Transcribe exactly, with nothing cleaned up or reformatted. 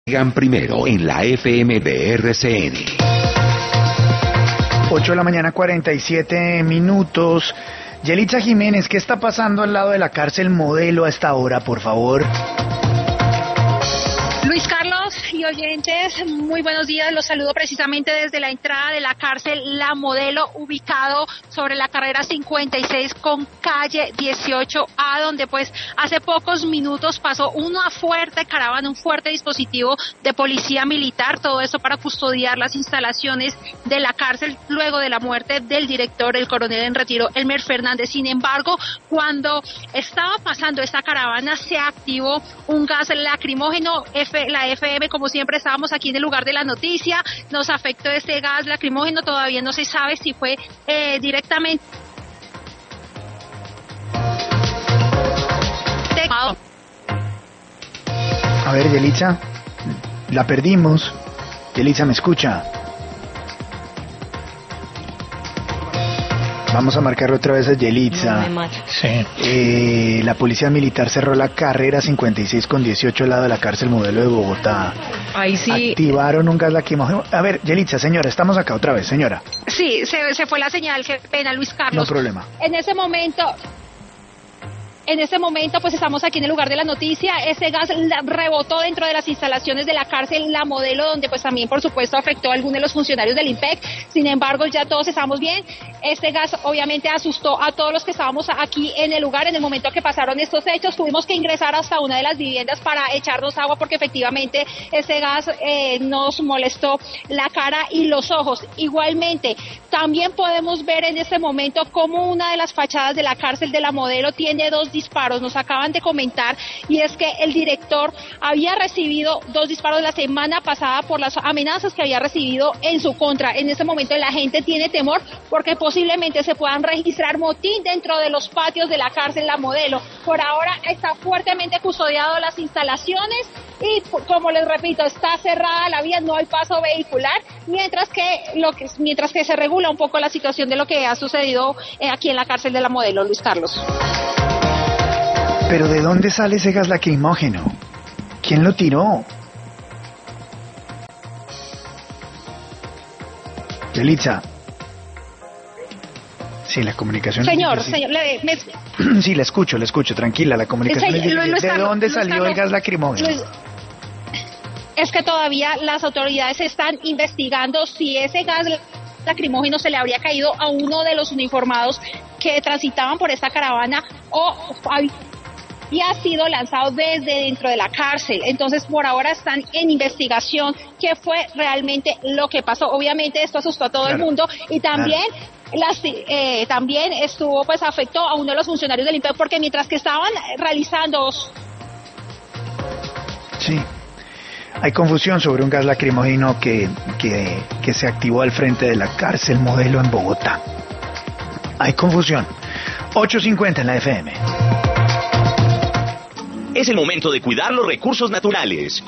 Llegan primero en la F M de R C N. ocho de la mañana, cuarenta y siete minutos. Yelitza Jiménez, ¿qué está pasando al lado de la cárcel Modelo a esta hora, por favor? Luis Carlos y oyentes, muy buenos días. Los saludo precisamente desde la entrada de la cárcel La Modelo, ubicado sobre la carrera cincuenta y seis con calle dieciocho A, donde pues hace pocos minutos pasó una fuerte caravana, un fuerte dispositivo de policía militar, todo eso para custodiar las instalaciones de la cárcel luego de la muerte del director, el coronel en retiro, Elmer Fernández. Sin embargo, cuando estaba pasando esta caravana, se activó un gas lacrimógeno. La F M, como siempre, estábamos aquí en el lugar de la noticia, nos afectó este gas lacrimógeno, todavía no se sabe si fue eh, directamente... A ver, Yelitza, la perdimos. Yelitza, ¿me escucha? Vamos a marcarle otra vez a Yelitza. Sí. Eh, la policía militar cerró la carrera cincuenta y seis con dieciocho al lado de la cárcel Modelo de Bogotá. Ahí sí. Activaron un gas lacrimógeno. A ver, Yelitza, señora, estamos acá otra vez, señora. Sí, se, se fue la señal, qué pena, Luis Carlos. No problema. En ese momento... En este momento, pues estamos aquí en el lugar de la noticia. Ese gas rebotó dentro de las instalaciones de la cárcel La Modelo, donde pues también, por supuesto, afectó a algunos de los funcionarios del IMPEC. Sin embargo, ya todos estamos bien. Este gas obviamente asustó a todos los que estábamos aquí en el lugar. En el momento que pasaron estos hechos, tuvimos que ingresar hasta una de las viviendas para echarnos agua, porque efectivamente este gas eh, nos molestó la cara y los ojos. Igualmente, también podemos ver en este momento cómo una de las fachadas de la cárcel de La Modelo tiene dos disparos, nos acaban de comentar, y es que el director había recibido dos disparos la semana pasada por las amenazas que había recibido en su contra. En este momento la gente tiene temor porque posiblemente se puedan registrar motín dentro de los patios de la cárcel La Modelo. Por ahora está fuertemente custodiado las instalaciones y, como les repito, está cerrada la vía, no hay paso vehicular, mientras que lo que mientras que se regula un poco la situación de lo que ha sucedido eh, aquí en la cárcel de La Modelo, Luis Carlos. ¿Pero de dónde sale ese gas lacrimógeno? ¿Quién lo tiró? Yelitza. Sí, la comunicación... Señor, es señor, le, me... Sí, la escucho, la escucho, tranquila, la comunicación es difícil. ¿De dónde salió el gas lacrimógeno? Es que todavía las autoridades están investigando si ese gas lacrimógeno se le habría caído a uno de los uniformados que transitaban por esta caravana o y ha sido lanzado desde dentro de la cárcel. Entonces, por ahora están en investigación qué fue realmente lo que pasó. Obviamente esto asustó a todo claro, el mundo y también claro. las, eh, también estuvo, pues afectó a uno de los funcionarios del IMPEC, porque mientras que estaban realizando... Sí, hay confusión sobre un gas lacrimógeno que, que, que se activó al frente de la cárcel Modelo en Bogotá. Hay confusión. ocho cincuenta en la F M. Es el momento de cuidar los recursos naturales.